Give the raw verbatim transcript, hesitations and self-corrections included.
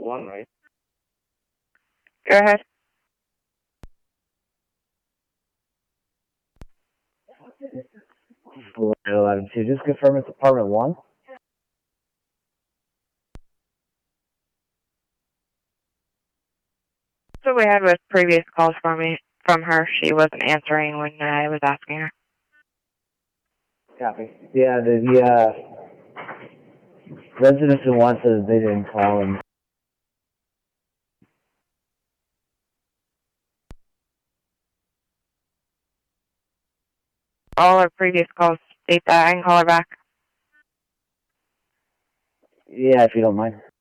one, right? Go ahead. eleven two. Just confirm it's apartment one. That's what we had with previous calls from me from her. She wasn't answering when I was asking her. Copy. Yeah, the, the uh, residents in one says they didn't call him. All our previous calls state that. I can call her back. Yeah, if you don't mind.